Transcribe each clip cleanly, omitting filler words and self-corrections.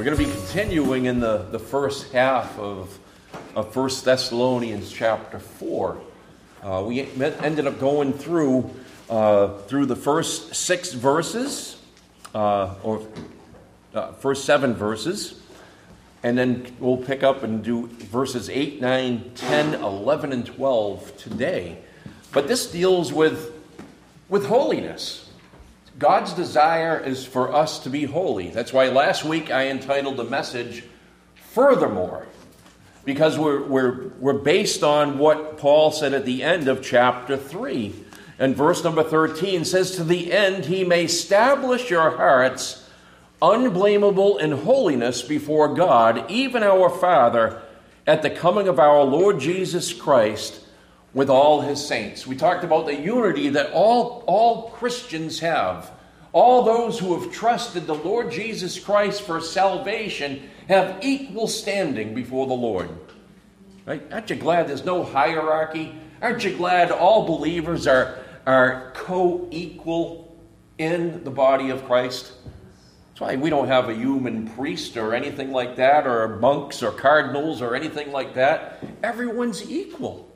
going to be continuing in the first half of 1 Thessalonians chapter 4. We ended up going through the first 6 verses, first 7 verses, and then we'll pick up and do verses 8, 9, 10, 11, and 12 today. But this deals with holiness. God's desire is for us to be holy. That's why last week I entitled the message, Furthermore, because we're based on what Paul said at the end of chapter 3. And verse number 13 says, "To the end he may establish your hearts unblameable in holiness before God, even our Father, at the coming of our Lord Jesus Christ with all his saints." We talked about the unity that all Christians have. All those who have trusted the Lord Jesus Christ for salvation have equal standing before the Lord. Right? Aren't you glad there's no hierarchy? Aren't you glad all believers are co-equal in the body of Christ? That's why we don't have a human priest or anything like that, or monks or cardinals or anything like that. Everyone's equal.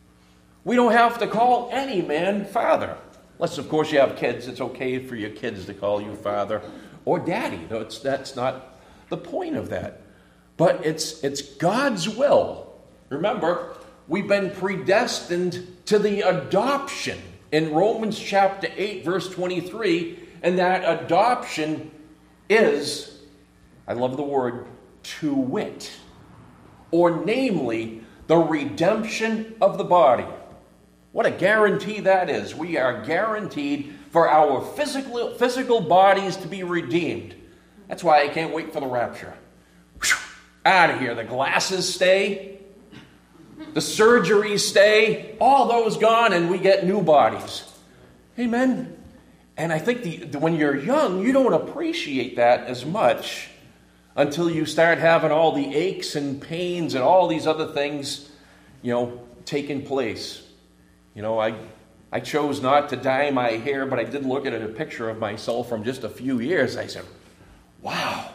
We don't have to call any man father. Unless, of course, you have kids. It's okay for your kids to call you father or daddy. That's not the point of that. But it's God's will. Remember, we've been predestined to the adoption in Romans chapter 8, verse 23. And that adoption is, I love the word, to wit, or namely, the redemption of the body. What a guarantee that is. We are guaranteed for our physical bodies to be redeemed. That's why I can't wait for the rapture. Whew, out of here. The glasses stay. The surgeries stay. All those gone, and we get new bodies. Amen. And I think when you're young, you don't appreciate that as much until you start having all the aches and pains and all these other things, taking place. I chose not to dye my hair, but I did look at a picture of myself from just a few years. I said, wow,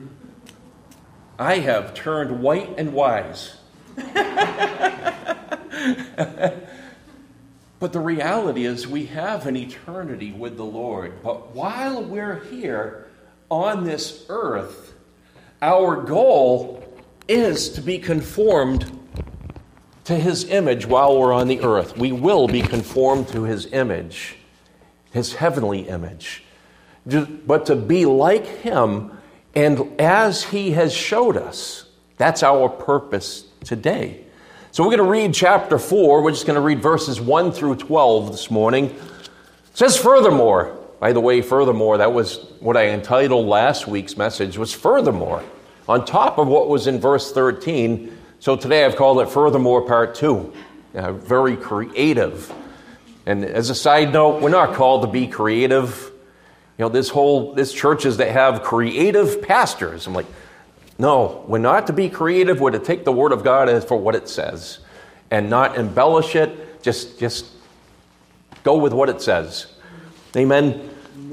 I have turned white and wise. But the reality is we have an eternity with the Lord. But while we're here on this earth, our goal is to be conformed to his image while we're on the earth. We will be conformed to his image, his heavenly image. But to be like him, and as he has showed us, that's our purpose today. So we're going to read chapter 4. We're just going to read verses 1 through 12 this morning. It says, "Furthermore." By the way, furthermore, that was what I entitled last week's message, was furthermore, on top of what was in verse 13. So today I've called it Furthermore Part 2. Very creative. And as a side note, we're not called to be creative. This churches that have creative pastors. I'm like, no, we're not to be creative. We're to take the Word of God as for what it says and not embellish it. Just go with what it says. Amen.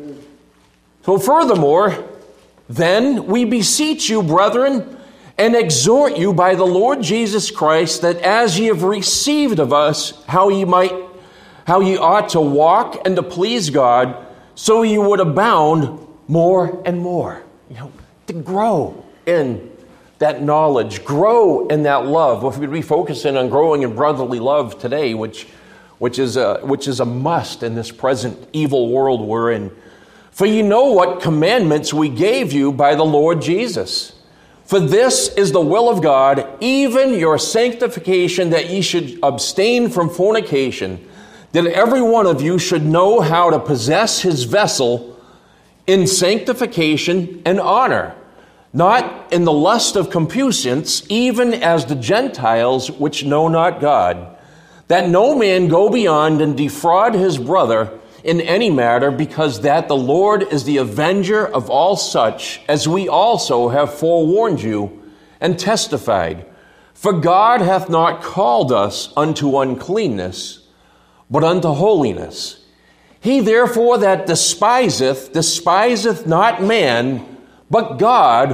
So furthermore, then we beseech you, brethren, and exhort you by the Lord Jesus Christ, that as ye have received of us how ye ought to walk and to please God, so you would abound more and more. To grow in that knowledge, grow in that love. If we'd be focusing on growing in brotherly love today, which is a must in this present evil world we're in. For you know what commandments we gave you by the Lord Jesus. For this is the will of God, even your sanctification, that ye should abstain from fornication, that every one of you should know how to possess his vessel in sanctification and honor, not in the lust of concupiscence, even as the Gentiles which know not God, that no man go beyond and defraud his brother in any matter, because that the Lord is the avenger of all such, as we also have forewarned you and testified. For God hath not called us unto uncleanness, but unto holiness. He therefore that despiseth not man, but God,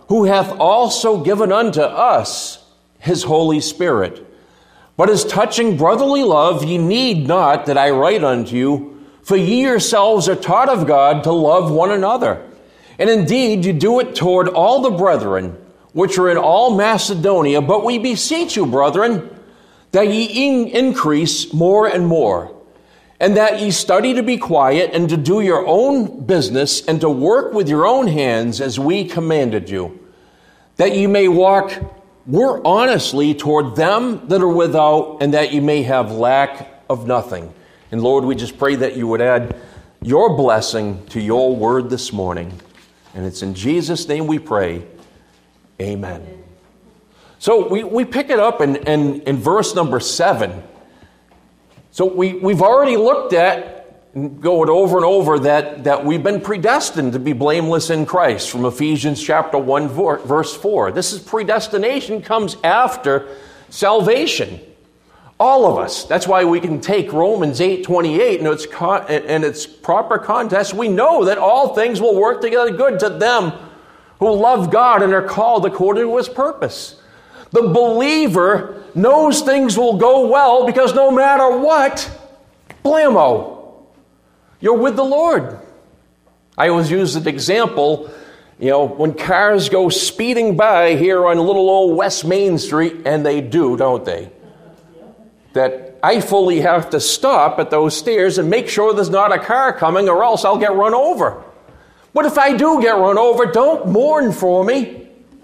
who hath also given unto us his Holy Spirit. But as touching brotherly love, ye need not that I write unto you, for ye yourselves are taught of God to love one another. And indeed, you do it toward all the brethren, which are in all Macedonia. But we beseech you, brethren, that ye increase more and more, and that ye study to be quiet, and to do your own business, and to work with your own hands, as we commanded you, that ye may walk more honestly toward them that are without, and that ye may have lack of nothing. And Lord, we just pray that you would add your blessing to your word this morning. And it's in Jesus' name we pray. Amen. So we pick it up in verse number 7. So we've already looked at, going over and over, that we've been predestined to be blameless in Christ from Ephesians chapter 1, verse 4. This is predestination, comes after salvation. All of us. That's why we can take Romans 8:28 in its proper context. We know that all things will work together good to them who love God and are called according to his purpose. The believer knows things will go well because no matter what, blammo, you're with the Lord. I always use an example, when cars go speeding by here on little old West Main Street, and they do, don't they? That I fully have to stop at those stairs and make sure there's not a car coming, or else I'll get run over. But if I do get run over, don't mourn for me.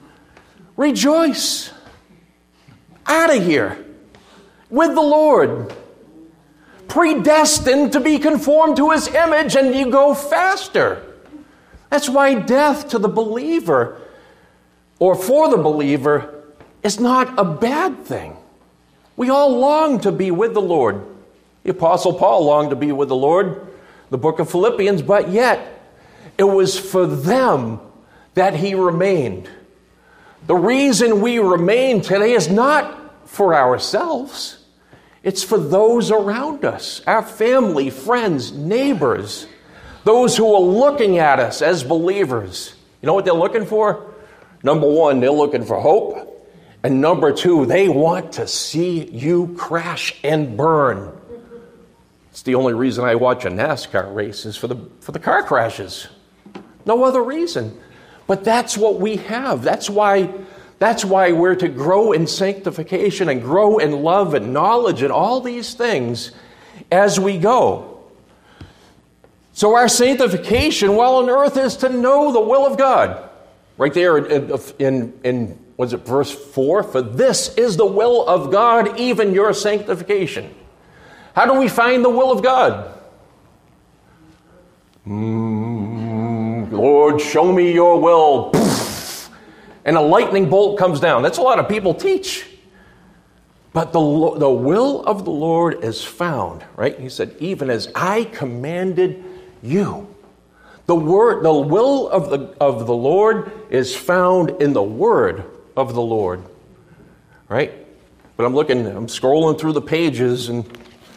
Rejoice. Out of here. With the Lord. Predestined to be conformed to his image, and you go faster. That's why death to the believer, or for the believer, is not a bad thing. We all long to be with the Lord. The Apostle Paul longed to be with the Lord, the book of Philippians, but yet it was for them that he remained. The reason we remain today is not for ourselves. It's for those around us, our family, friends, neighbors, those who are looking at us as believers. You know what they're looking for? Number one, they're looking for hope. And number two, they want to see you crash and burn. It's the only reason I watch a NASCAR race is for the car crashes. No other reason. But that's what we have. That's why we're to grow in sanctification and grow in love and knowledge and all these things as we go. So our sanctification while on earth is to know the will of God. Right there in was it verse 4? For this is the will of God, even your sanctification. How do we find the will of God? Lord, show me your will. And a lightning bolt comes down. That's a lot of people teach. But the will of the Lord is found, right? He said, even as I commanded you. The will of the Lord is found in the word of the Lord, right? But I'm scrolling through the pages, and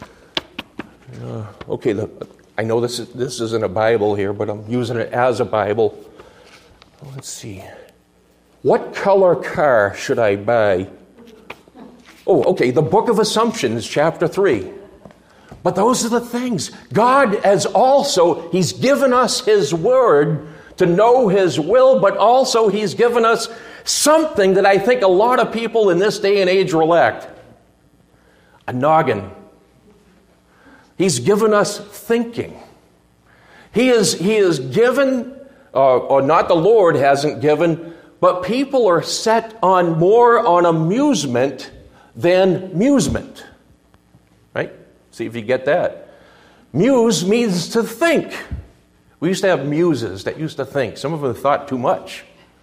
I know this isn't a Bible here, but I'm using it as a Bible. Let's see. What color car should I buy? The Book of Assumptions, chapter 3. But those are the things. God he's given us his word to know his will, but also he's given us something that I think a lot of people in this day and age lack. A noggin. He's given us thinking. He is given, or not the Lord hasn't given, but people are set more on amusement than musement. Right? See if you get that. Muse means to think. We used to have muses that used to think. Some of them thought too much.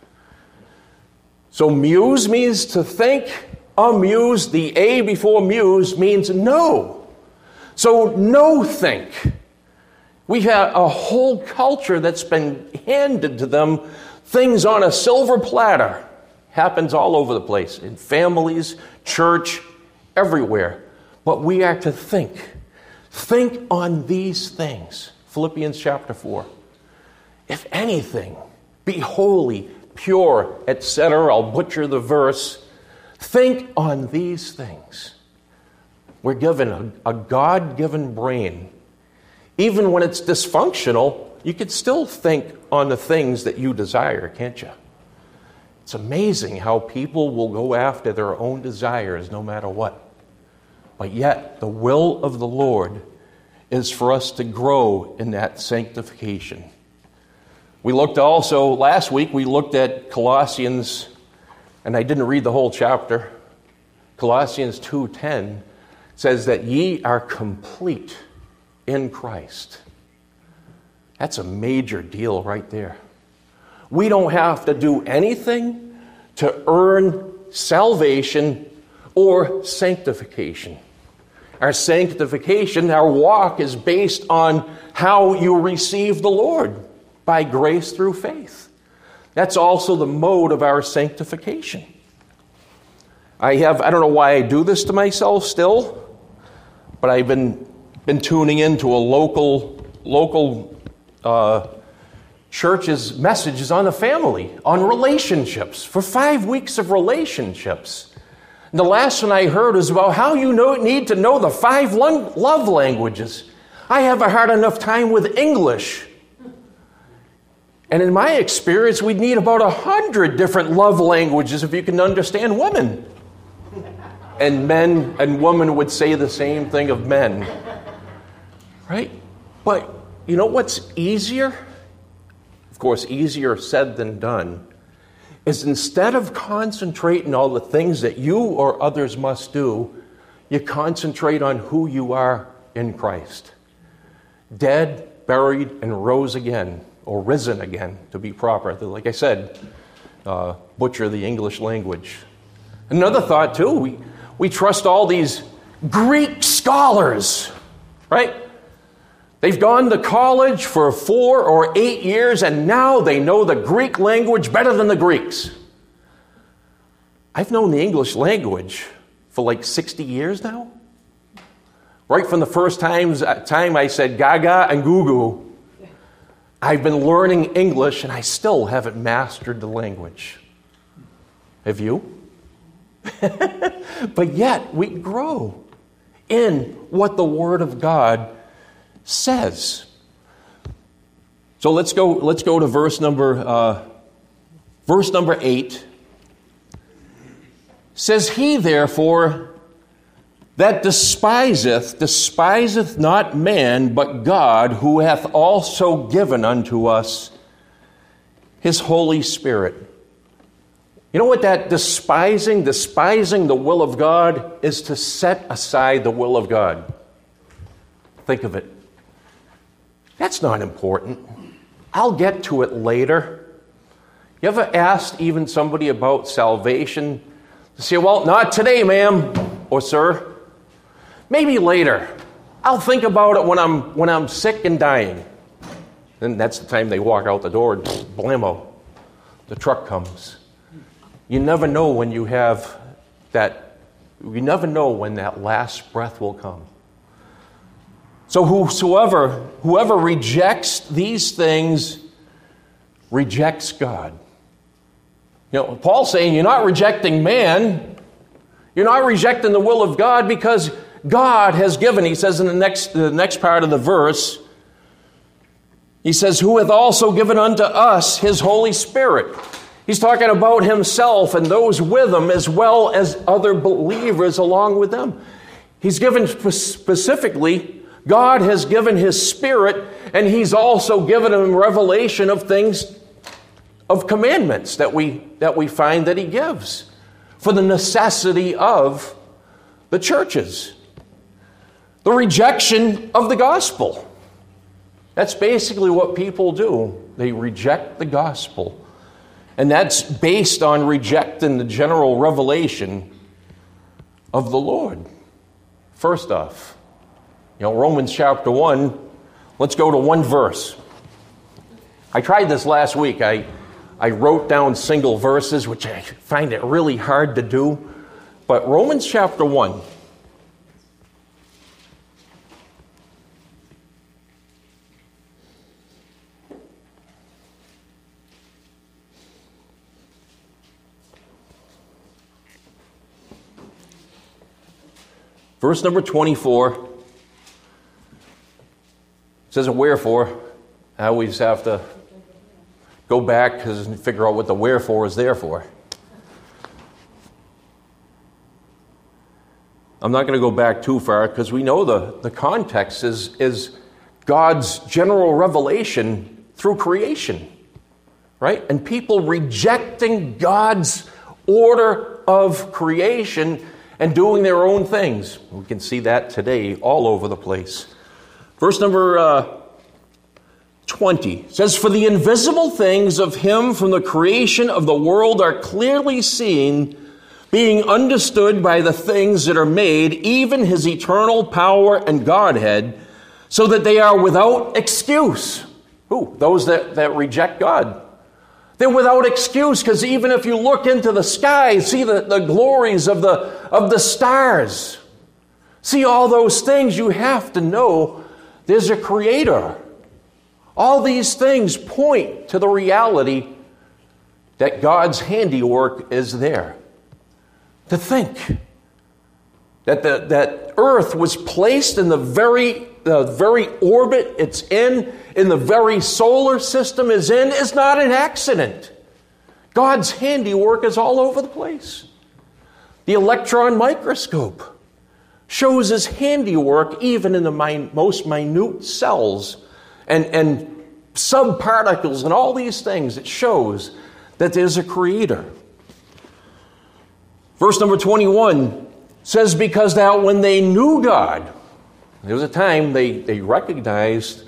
So muse means to think. Amuse, the A before muse, means know. So know think. We have a whole culture that's been handed to them, things on a silver platter. Happens all over the place, in families, church, everywhere. But we are to think. Think on these things. Philippians chapter 4. If anything, be holy, pure, etc. I'll butcher the verse. Think on these things. We're given a God-given brain. Even when it's dysfunctional, you can still think on the things that you desire, can't you? It's amazing how people will go after their own desires no matter what. But yet, the will of the Lord is for us to grow in that sanctification. We looked also, last week, we looked at Colossians, and I didn't read the whole chapter. Colossians 2:10 says that ye are complete in Christ. That's a major deal right there. We don't have to do anything to earn salvation or sanctification. Our sanctification, our walk is based on how you receive the Lord, by grace through faith. That's also the mode of our sanctification. I don't know why I do this to myself still, but I've been tuning into a local church's messages on the family, on relationships, for 5 weeks of relationships. And the last one I heard was about how you need to know the 5 love languages. I have a hard enough time with English. And in my experience, we'd need about 100 different love languages if you can understand women. And men and women would say the same thing of men. Right? But you know what's easier? Of course, easier said than done, is instead of concentrating on all the things that you or others must do, you concentrate on who you are in Christ. Dead, buried, and rose again, or risen again, to be proper. Like I said, butcher the English language. Another thought, too, we trust all these Greek scholars, right? They've gone to college for 4 or 8 years, and now they know the Greek language better than the Greeks. I've known the English language for like 60 years now. Right from the first time I said gaga and goo-goo, I've been learning English, and I still haven't mastered the language. Have you? But yet, we grow in what the Word of God says. So let's go to verse number 8. Says, he therefore that despiseth not man, but God, who hath also given unto us his Holy Spirit. You know what that despising the will of God is, to set aside the will of God. Think of it. That's not important. I'll get to it later. You ever asked even somebody about salvation? They say, well, not today, ma'am or sir. Maybe later. I'll think about it when I'm sick and dying. And that's the time they walk out the door and blammo, the truck comes. You never know when you have that. You never know when that last breath will come. So whoever rejects these things rejects God. You know, Paul's saying you're not rejecting man. You're not rejecting the will of God, because God has given, he says in the next part of the verse, he says, who hath also given unto us his Holy Spirit. He's talking about himself and those with him, as well as other believers along with them. He's given specifically, God has given his Spirit, and he's also given him revelation of things, of commandments that we find that he gives for the necessity of the churches. The rejection of the gospel. That's basically what people do. They reject the gospel. And that's based on rejecting the general revelation of the Lord. First off, Romans chapter 1, let's go to one verse. I tried this last week. I wrote down single verses, which I find it really hard to do. But Romans chapter 1. Verse number 24 says a wherefore. I always have to go back and figure out what the wherefore is there for. I'm not going to go back too far because we know the context is God's general revelation through creation, right? And people rejecting God's order of creation and doing their own things. We can see that today all over the place. Verse number 20 says, "For the invisible things of him from the creation of the world are clearly seen, being understood by the things that are made, even his eternal power and Godhead, so that they are without excuse." Who? Those that reject God. They're without excuse, because even if you look into the sky, see the glories of the stars, see all those things, you have to know there's a creator. All these things point to the reality that God's handiwork is there. To think that Earth was placed in the very orbit it's in the very solar system is in, is not an accident. God's handiwork is all over the place. The electron microscope shows his handiwork even in the most minute cells and subparticles and all these things. It shows that there's a creator. Verse number 21 says, "Because that when they knew God," there was a time they recognized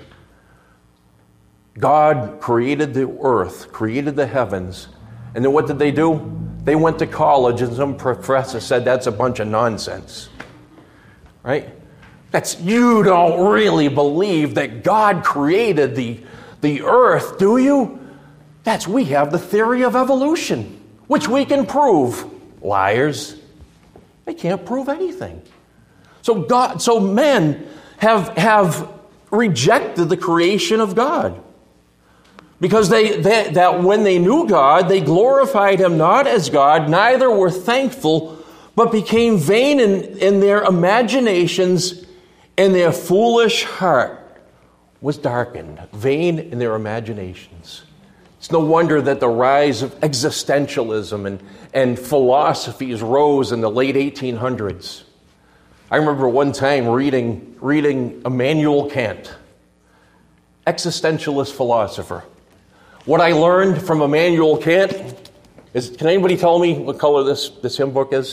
God created the earth, created the heavens. And then what did they do? They went to college and some professor said that's a bunch of nonsense. Right? You don't really believe that God created the earth, do you? We have the theory of evolution, which we can prove. Liars. They can't prove anything. So men have rejected the creation of God. Because that when they knew God, they glorified him not as God, neither were thankful, but became vain in their imaginations, and their foolish heart was darkened. Vain in their imaginations. It's no wonder that the rise of existentialism and philosophies rose in the late 1800s. I remember one time reading Immanuel Kant, existentialist philosopher. What I learned from Immanuel Kant is, can anybody tell me what color this hymn book is?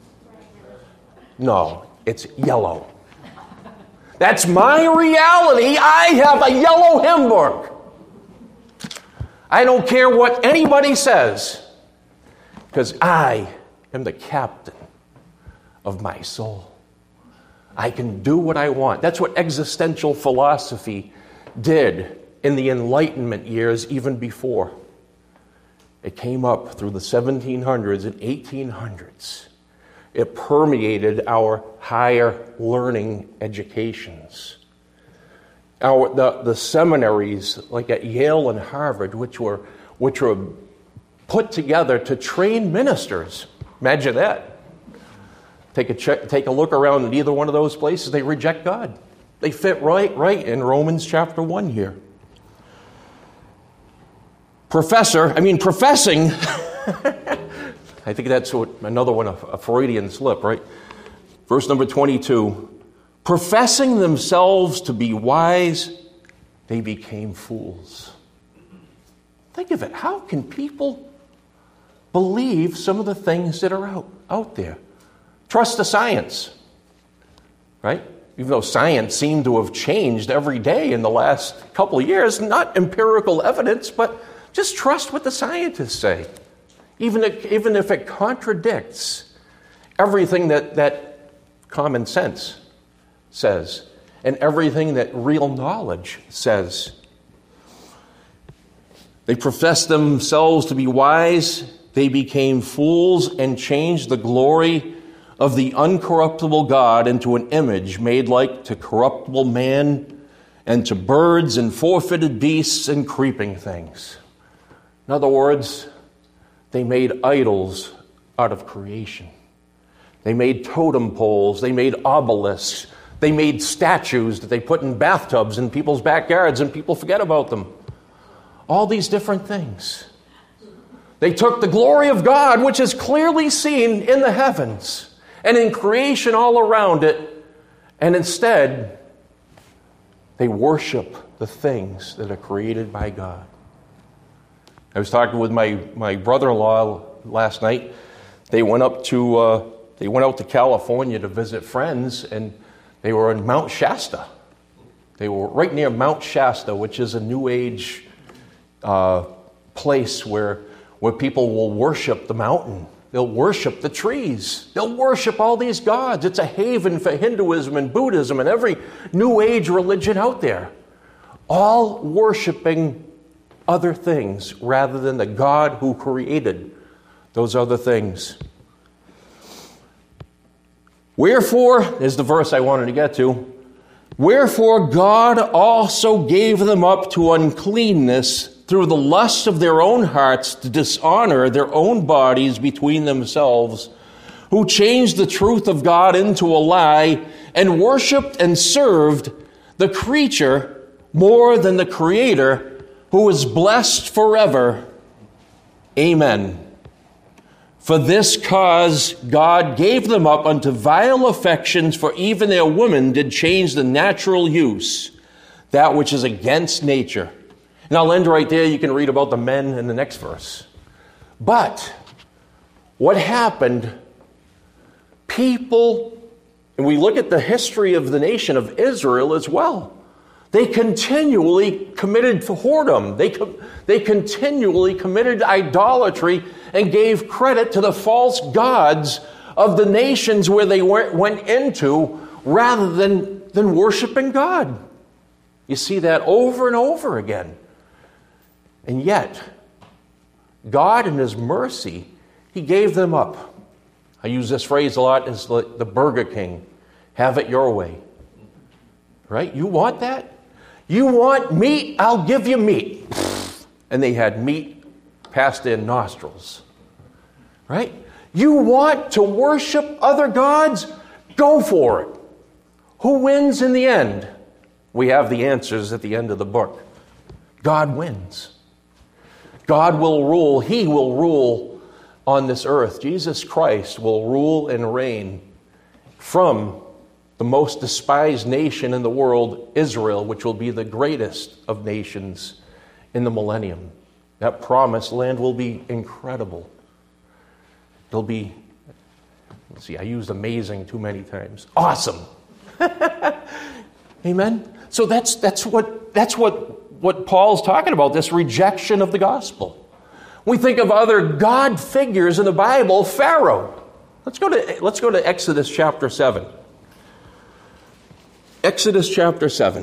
No, it's yellow. That's my reality. I have a yellow hymn book. I don't care what anybody says, because I am the captain of my soul. I can do what I want. That's what existential philosophy did in the Enlightenment years, even before. It came up through the 1700s and 1800s. It permeated our higher learning educations. The seminaries, like at Yale and Harvard, which were put together to train ministers. Imagine that. Take a look around at either one of those places. They reject God. They fit right in Romans chapter 1 here. Professing, I think that's another one, a Freudian slip, right? Verse number 22. Professing themselves to be wise, they became fools. Think of it. How can people believe some of the things that are out there? Trust the science, right? Even though science seemed to have changed every day in the last couple of years, not empirical evidence, but just trust what the scientists say. Even if it contradicts everything that common sense says and everything that real knowledge says. They professed themselves to be wise. They became fools and changed the glory of the uncorruptible God into an image made like to corruptible man and to birds and four-footed beasts and creeping things. In other words, they made idols out of creation. They made totem poles. They made obelisks. They made statues that they put in bathtubs in people's backyards, and people forget about them. All these different things. They took the glory of God, which is clearly seen in the heavens and in creation all around it, and instead, they worship the things that are created by God. I was talking with my brother-in-law last night. They went out to California to visit friends, and they were in Mount Shasta. They were right near Mount Shasta, which is a New Age place where people will worship the mountain. They'll worship the trees. They'll worship all these gods. It's a haven for Hinduism and Buddhism and every New Age religion out there. All worshiping other things rather than the God who created those other things. Wherefore, is the verse I wanted to get to. Wherefore God also gave them up to uncleanness through the lust of their own hearts to dishonor their own bodies between themselves, who changed the truth of God into a lie and worshipped and served the creature more than the Creator, who is blessed forever. Amen. For this cause God gave them up unto vile affections, for even their women did change the natural use, that which is against nature. And I'll end right there. You can read about the men in the next verse. But what happened, people, and we look at the history of the nation of Israel as well, they continually committed whoredom. They continually committed idolatry and gave credit to the false gods of the nations where they went into rather than worshiping God. You see that over and over again. And yet, God in His mercy, He gave them up. I use this phrase a lot as the Burger King. Have it your way. Right? You want that? You want meat? I'll give you meat. And they had meat past their nostrils. Right? You want to worship other gods? Go for it. Who wins in the end? We have the answers at the end of the book. God wins. God will rule. He will rule on this earth. Jesus Christ will rule and reign from the most despised nation in the world, Israel, which will be the greatest of nations in the millennium. That promised land will be incredible. It'll be, let's see, I used amazing too many times. Awesome. Amen? So that's what Paul's talking about, this rejection of the gospel. We think of other God figures in the Bible, Pharaoh. Let's go to Exodus chapter 7. Exodus chapter 7.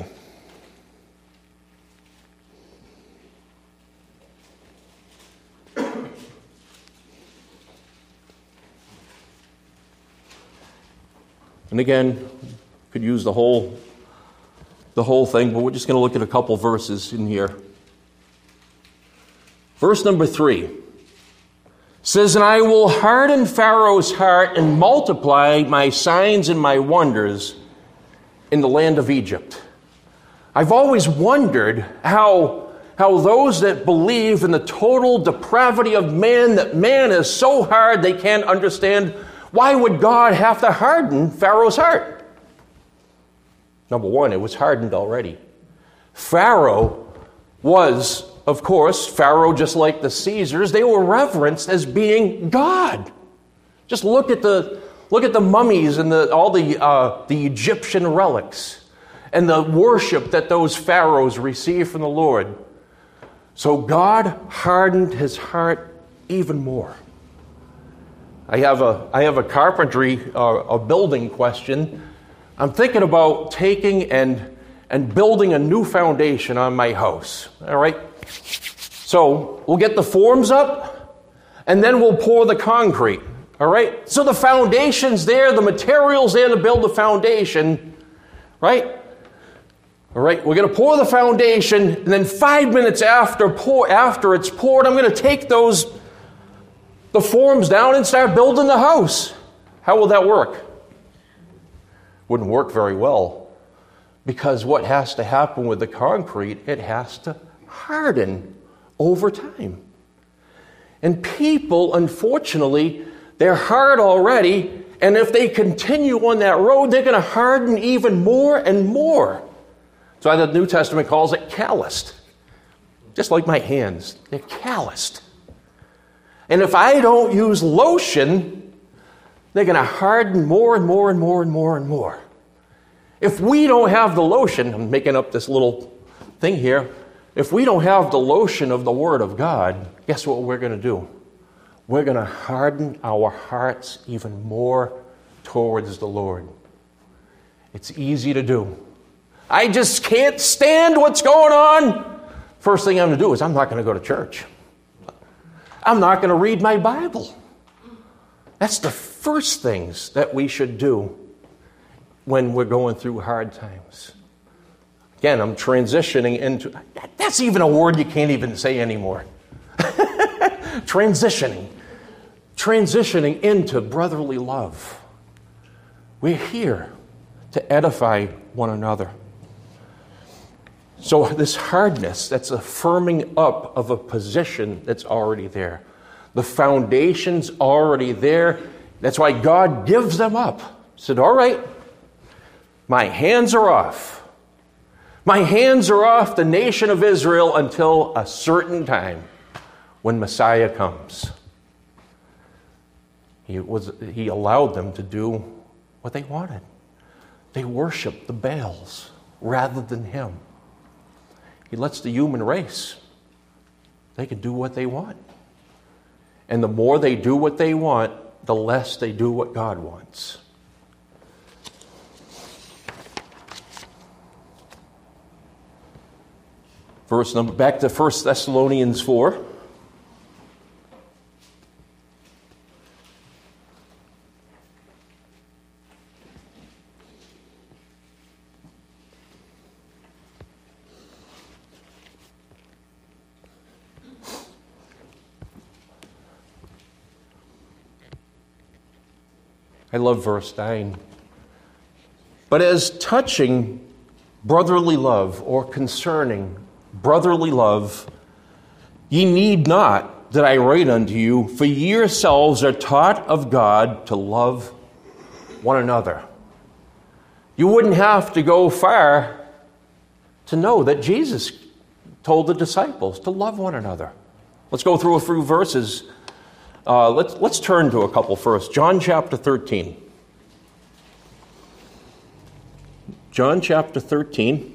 And again, could use the whole thing, but we're just going to look at a couple verses in here. Verse number 3 says, "And I will harden Pharaoh's heart and multiply my signs and my wonders in the land of Egypt." I've always wondered how those that believe in the total depravity of man, that man is so hard they can't understand, why would God have to harden Pharaoh's heart? Number one, it was hardened already. Pharaoh was, of course, Pharaoh, just like the Caesars, they were reverenced as being God. Just look at the mummies and all the Egyptian relics and the worship that those pharaohs received from the Lord. So God hardened his heart even more. I have a carpentry, a building question. I'm thinking about taking and building a new foundation on my house. All right? So we'll get the forms up, and then we'll pour the concrete. All right? So the foundation's there, the material's there to build the foundation. Right? All right, we're going to pour the foundation, and then 5 minutes after it's poured, I'm going to take the forms down and start building the house. How will that work? Wouldn't work very well, because what has to happen with the concrete, it has to harden over time. And people, unfortunately, they're hard already, and if they continue on that road, they're going to harden even more and more. That's why the New Testament calls it calloused. Just like my hands, they're calloused. And if I don't use lotion, they're going to harden more and more and more and more and more. If we don't have the lotion, I'm making up this little thing here. If we don't have the lotion of the Word of God, guess what we're going to do? We're going to harden our hearts even more towards the Lord. It's easy to do. I just can't stand what's going on. First thing I'm going to do is I'm not going to go to church. I'm not going to read my Bible. That's the first things that we should do when we're going through hard times. Again, I'm transitioning into, that's even a word you can't even say anymore. Transitioning into brotherly love. We're here to edify one another. So this hardness, that's a firming up of a position that's already there. The foundation's already there. That's why God gives them up. He said, all right, my hands are off. My hands are off the nation of Israel until a certain time when Messiah comes. He allowed them to do what they wanted. They worshiped the Baals rather than him. He lets the human race, they can do what they want. And the more they do what they want, the less they do what God wants. Back to 1 Thessalonians 4. I love verse 9. But as touching brotherly love, or concerning brotherly love, ye need not that I write unto you, for ye yourselves are taught of God to love one another. You wouldn't have to go far to know that Jesus told the disciples to love one another. Let's go through a few verses. Let's turn to a couple first. John chapter 13. John chapter 13.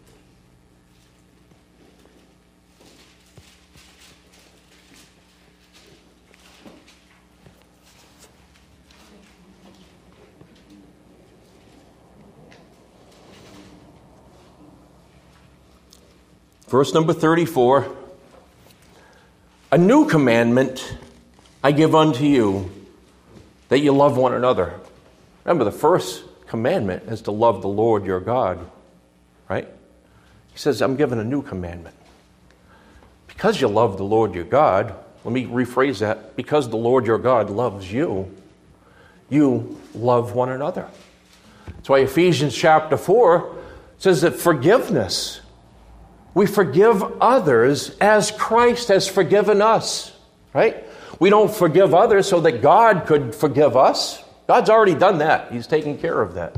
Verse number 34. A new commandment I give unto you, that you love one another. Remember, the first commandment is to love the Lord your God, right? He says, I'm giving a new commandment. Because you love the Lord your God, let me rephrase that, because the Lord your God loves you, you love one another. That's why Ephesians chapter 4 says that forgiveness, we forgive others as Christ has forgiven us, right? We don't forgive others so that God could forgive us. God's already done that. He's taken care of that.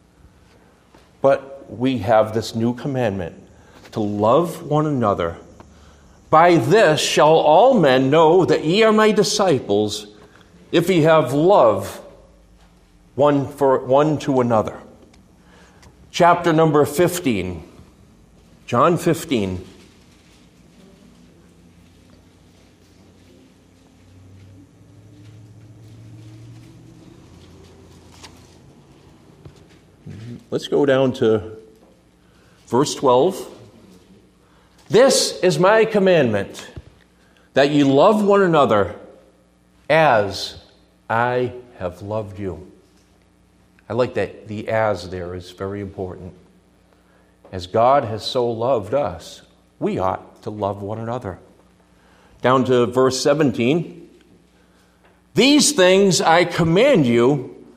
But we have this new commandment to love one another. By this shall all men know that ye are my disciples, if ye have love one to another. Chapter number 15. John 15. Let's go down to verse 12. This is my commandment, that you love one another as I have loved you. I like that the as there is very important. As God has so loved us, we ought to love one another. Down to verse 17. These things I command you,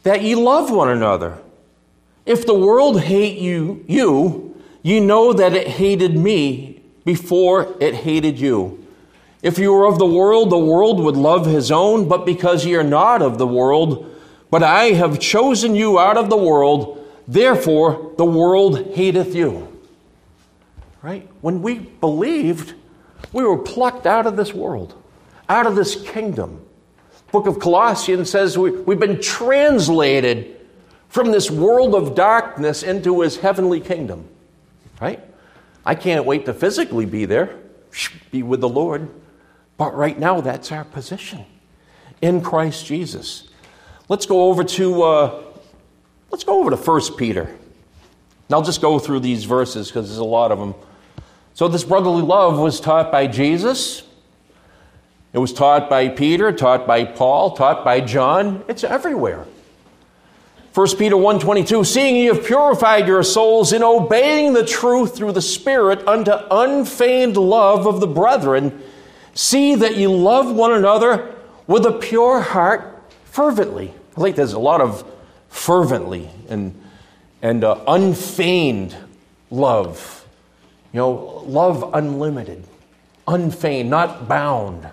that ye love one another. If the world hate you know that it hated me before it hated you. If you were of the world would love his own, but because ye are not of the world, but I have chosen you out of the world, therefore the world hateth you. Right? When we believed, we were plucked out of this world, out of this kingdom. Book of Colossians says we've been translated from this world of darkness into his heavenly kingdom. Right? I can't wait to physically be there, be with the Lord. But right now, that's our position in Christ Jesus. Let's go over to 1 Peter. And I'll just go through these verses because there's a lot of them. So this brotherly love was taught by Jesus. It was taught by Peter, taught by Paul, taught by John. It's everywhere. 1 Peter 1:22, seeing ye have purified your souls in obeying the truth through the Spirit unto unfeigned love of the brethren, see that ye love one another with a pure heart fervently. I think there's a lot of fervently and unfeigned love. You know, love unlimited, unfeigned, not bound.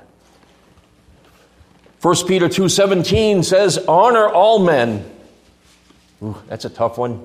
1 Peter 2:17 says, honor all men. Ooh, that's a tough one.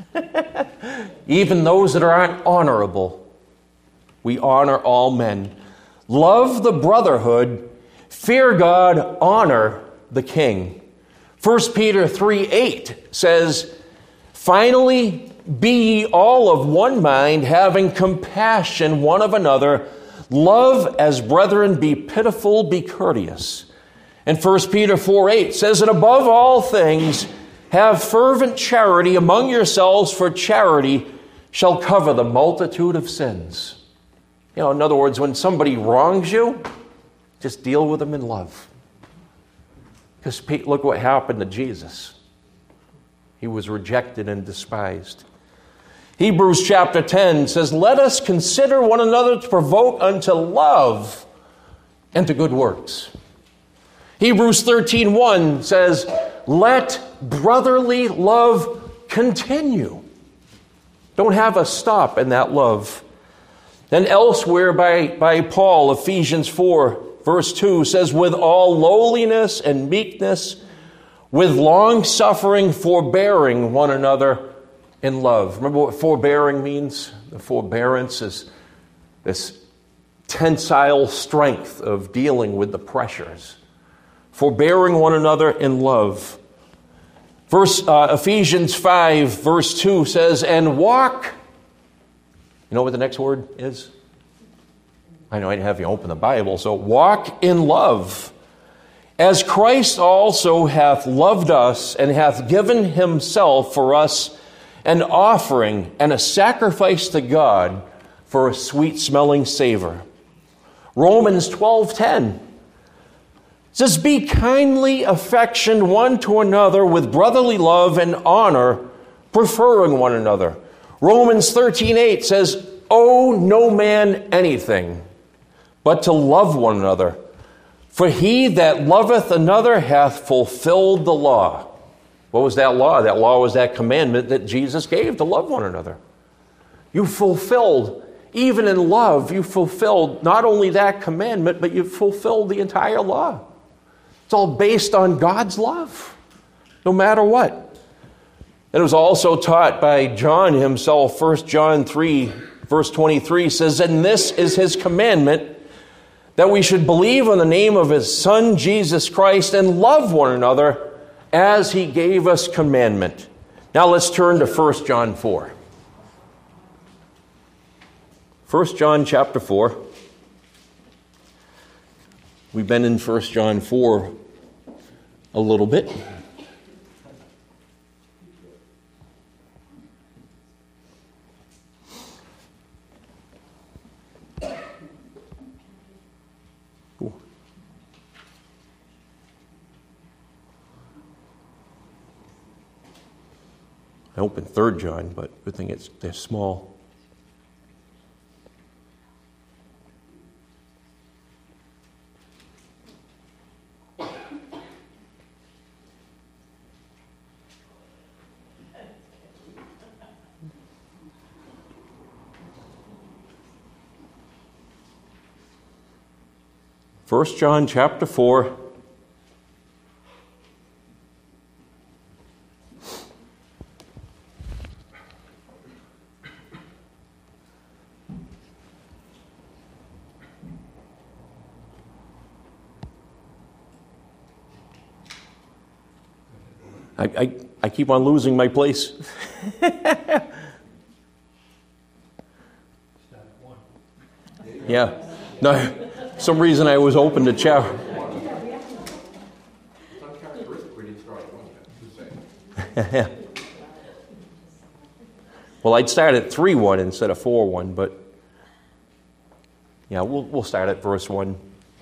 Even those that aren't honorable. We honor all men. Love the brotherhood. Fear God. Honor the king. 1 Peter 3:8 says, finally, be ye all of one mind, having compassion one of another. Love as brethren, be pitiful, be courteous. And 1 Peter 4:8 says, and above all things, have fervent charity among yourselves, for charity shall cover the multitude of sins. You know, in other words, when somebody wrongs you, just deal with them in love. Because look what happened to Jesus. He was rejected and despised. Hebrews chapter 10 says, let us consider one another to provoke unto love and to good works. Hebrews 13:1 says, let brotherly love continue. Don't have a stop in that love. Then elsewhere by Paul, Ephesians 4, verse 2 says, with all lowliness and meekness, with long suffering, forbearing one another in love. Remember what forbearing means? The forbearance is this tensile strength of dealing with the pressures. Forbearing one another in love. Ephesians 5, verse 2 says, and walk. You know what the next word is? I know I didn't have you open the Bible. So walk in love, as Christ also hath loved us and hath given himself for us an offering and a sacrifice to God for a sweet-smelling savor. Romans 12:10 says, be kindly affectioned one to another with brotherly love and honor, preferring one another. Romans 13:8 says, owe no man anything, but to love one another. For he that loveth another hath fulfilled the law. What was that law? That law was that commandment that Jesus gave to love one another. You fulfilled, even in love, you fulfilled not only that commandment, but you fulfilled the entire law. It's all based on God's love, no matter what. And it was also taught by John himself. 1 John 3, verse 23 says, and this is his commandment, that we should believe on the name of his Son, Jesus Christ, and love one another as he gave us commandment. Now let's turn to 1 John 4. 1 John chapter 4. We've been in 1 John 4 a little bit. I opened 3 John, but good thing they're small. 1 John chapter 4. I keep on losing my place. Yeah. No, some reason I was open to chat. Well, I'd start at 3:1 instead of 4:1, but yeah, we'll start at verse 1.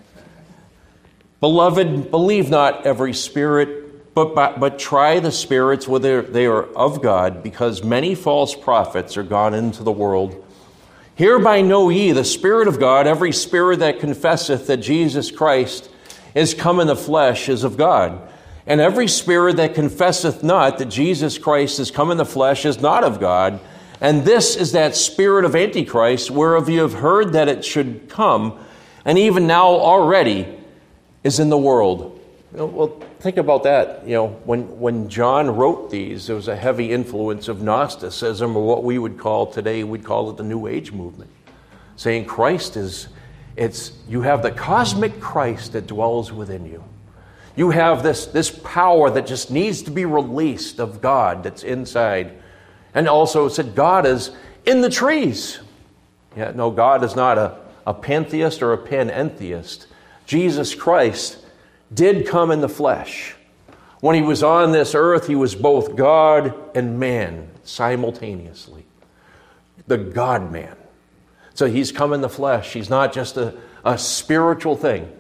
Beloved, believe not every spirit, but try the spirits whether they are of God, because many false prophets are gone into the world. Hereby know ye the Spirit of God. Every spirit that confesseth that Jesus Christ is come in the flesh is of God. And every spirit that confesseth not that Jesus Christ is come in the flesh is not of God. And this is that spirit of Antichrist, whereof you have heard that it should come, and even now already is in the world. Well, think about that. When John wrote these, there was a heavy influence of Gnosticism, or what we would call today, we'd call it the New Age movement. Saying Christ you have the cosmic Christ that dwells within you. You have this power that just needs to be released of God that's inside. And also it said God is in the trees. Yeah, no, God is not a pantheist or a panentheist. Jesus Christ did come in the flesh. When he was on this earth, he was both God and man simultaneously. The God-man. So he's come in the flesh. He's not just a spiritual thing.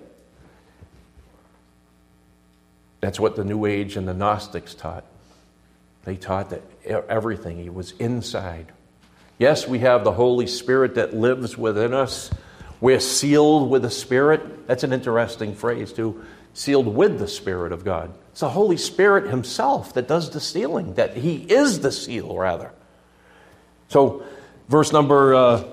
That's what the New Age and the Gnostics taught. They taught that everything, he was inside. Yes, we have the Holy Spirit that lives within us. We're sealed with the Spirit. That's an interesting phrase too. Sealed with the Spirit of God. It's the Holy Spirit himself that does the sealing. That he is the seal, rather. So, verse number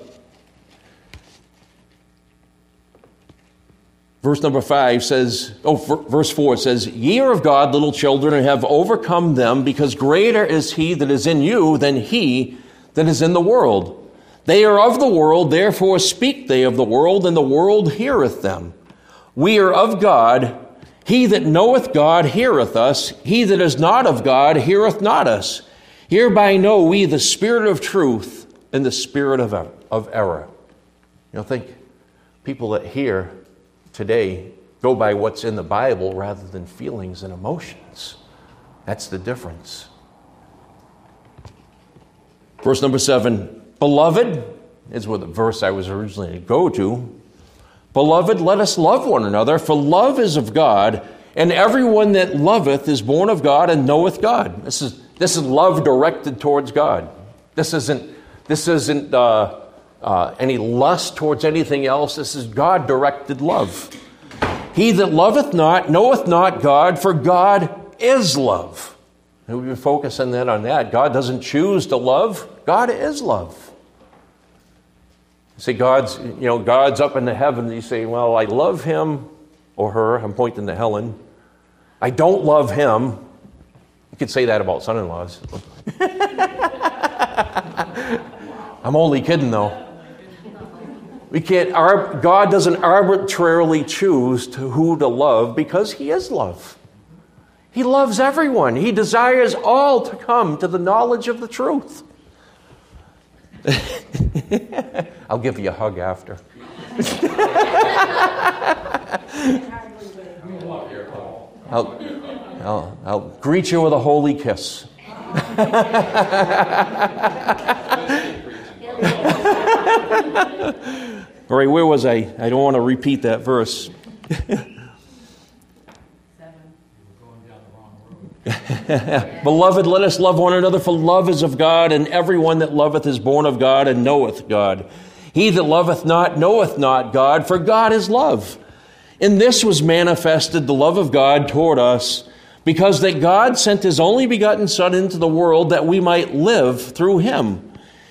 5 says, verse 4 says, Ye are of God, little children, and have overcome them, because greater is he that is in you than he that is in the world. They are of the world, therefore speak they of the world, and the world heareth them. We are of God. He that knoweth God heareth us. He that is not of God heareth not us. Hereby know we the spirit of truth and the spirit of error. Think people that hear today go by what's in the Bible rather than feelings and emotions. That's the difference. Verse number 7. Beloved, is what the verse I was originally to go to. Beloved, let us love one another, for love is of God, and everyone that loveth is born of God and knoweth God. This is love directed towards God. This isn't any lust towards anything else. This is God-directed love. He that loveth not knoweth not God, for God is love. And we've been focusing on that. God doesn't choose to love. God is love. You say God's up in the heavens. You say, well, I love him or her. I'm pointing to Helen. I don't love him. You could say that about son-in-laws. I'm only kidding, though. We can't. God doesn't arbitrarily choose who to love, because he is love. He loves everyone. He desires all to come to the knowledge of the truth. I'll give you a hug after. I'll greet you with a holy kiss. All right, where was I? I don't want to repeat that verse. 7. Beloved, let us love one another, for love is of God, and everyone that loveth is born of God and knoweth God. He that loveth not knoweth not God, for God is love. In this was manifested the love of God toward us, because that God sent his only begotten Son into the world that we might live through him.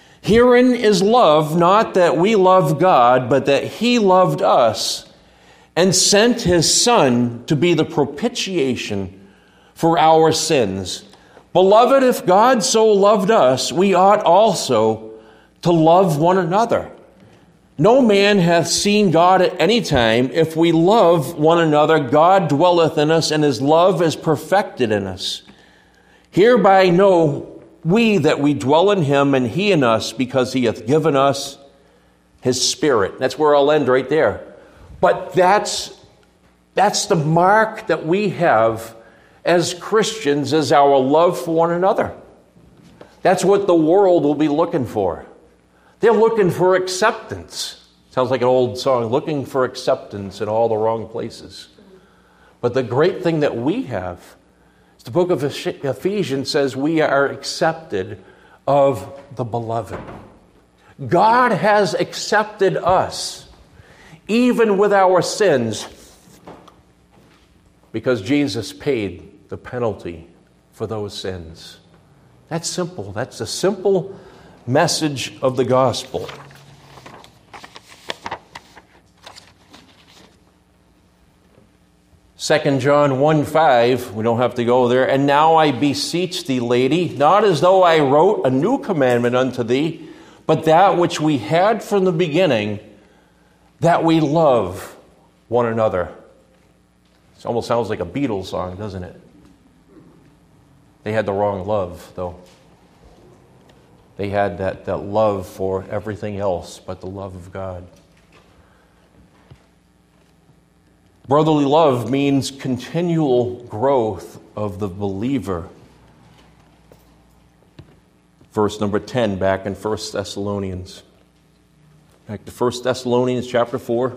Herein is love, not that we love God, but that he loved us and sent his Son to be the propitiation for our sins. Beloved, if God so loved us, we ought also to love one another. No man hath seen God at any time. If we love one another, God dwelleth in us, and his love is perfected in us. Hereby know we that we dwell in him, and he in us, because he hath given us his Spirit. That's where I'll end right there. But that's the mark that we have as Christians, is our love for one another. That's what the world will be looking for. They're looking for acceptance. Sounds like an old song, looking for acceptance in all the wrong places. But the great thing that we have is the book of Ephesians says we are accepted of the beloved. God has accepted us, even with our sins, because Jesus paid the penalty for those sins. That's simple. That's the simple message of the gospel. 2 John 1:5, we don't have to go there. And now I beseech thee, lady, not as though I wrote a new commandment unto thee, but that which we had from the beginning, that we love one another. It almost sounds like a Beatles song, doesn't it? They had the wrong love, though. They had that love for everything else but the love of God. Brotherly love means continual growth of the believer. Verse number 10, back in 1 Thessalonians. Back to 1 Thessalonians chapter 4.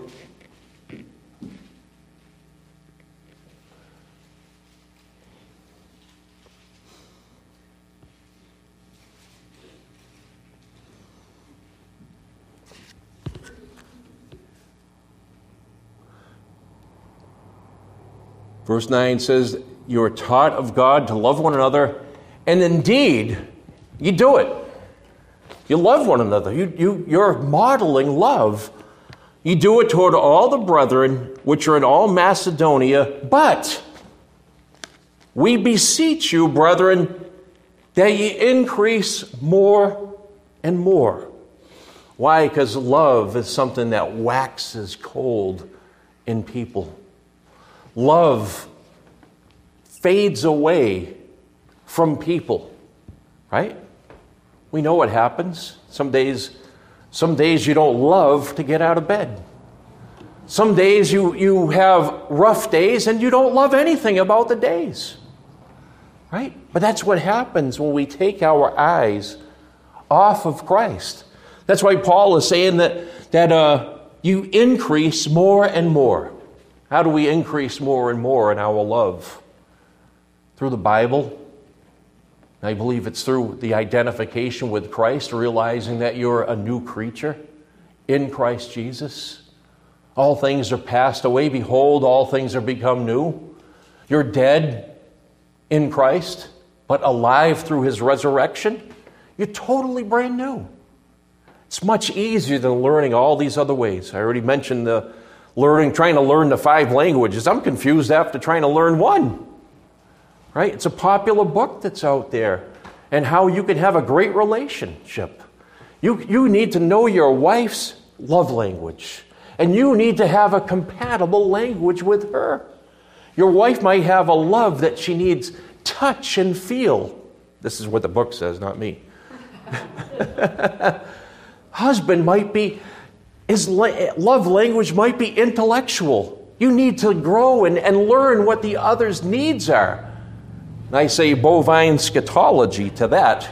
Verse 9 says, you are taught of God to love one another, and indeed, you do it. You love one another. You're modeling love. You do it toward all the brethren which are in all Macedonia, but we beseech you, brethren, that ye increase more and more. Why? Because love is something that waxes cold in people. Love fades away from people, right? We know what happens. Some days you don't love to get out of bed. Some days you have rough days and you don't love anything about the days, right? But that's what happens when we take our eyes off of Christ. That's why Paul is saying that you increase more and more. How do we increase more and more in our love? Through the Bible. I believe it's through the identification with Christ, realizing that you're a new creature in Christ Jesus. All things are passed away. Behold, all things are become new. You're dead in Christ, but alive through his resurrection. You're totally brand new. It's much easier than learning all these other ways. I already mentioned trying to learn the 5 languages. I'm confused after trying to learn one. Right? It's a popular book that's out there. And how you can have a great relationship. You need to know your wife's love language. And you need to have a compatible language with her. Your wife might have a love that she needs touch and feel. This is what the book says, not me. Husband might be, his love language might be intellectual. You need to grow and learn what the other's needs are. And I say bovine scatology to that.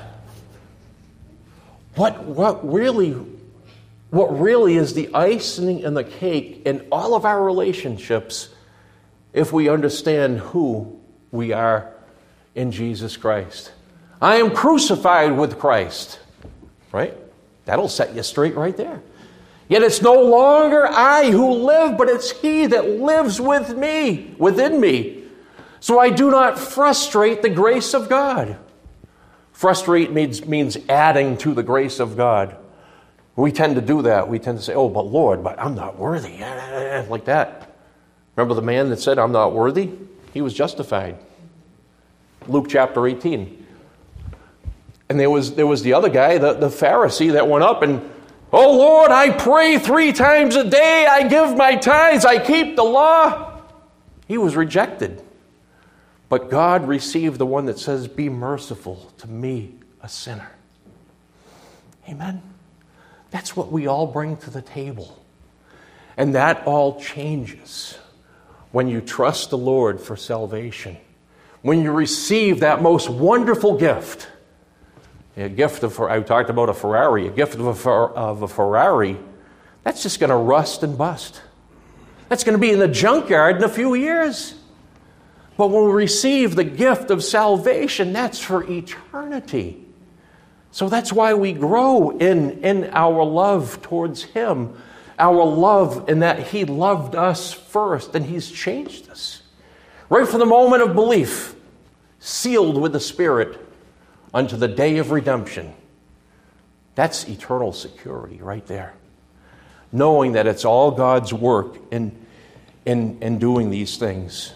What really is the icing and the cake in all of our relationships if we understand who we are in Jesus Christ? I am crucified with Christ. Right? That'll set you straight right there. Yet it's no longer I who live, but it's he that lives within me. So I do not frustrate the grace of God. Frustrate means adding to the grace of God. We tend to do that. We tend to say, oh, but Lord, but I'm not worthy. Like that. Remember the man that said, I'm not worthy? He was justified. Luke chapter 18. And there was the other guy, the Pharisee, that went up and, oh Lord, I pray 3 times a day, I give my tithes, I keep the law. He was rejected. But God received the one that says, be merciful to me, a sinner. Amen. That's what we all bring to the table. And that all changes when you trust the Lord for salvation. When you receive that most wonderful gift. A gift of, I talked about a Ferrari. A gift of a Ferrari, that's just going to rust and bust. That's going to be in the junkyard in a few years. But when we receive the gift of salvation, that's for eternity. So that's why we grow in our love towards Him. Our love in that He loved us first and He's changed us. Right from the moment of belief, sealed with the Spirit unto the day of redemption. That's eternal security right there. Knowing that it's all God's work in doing these things.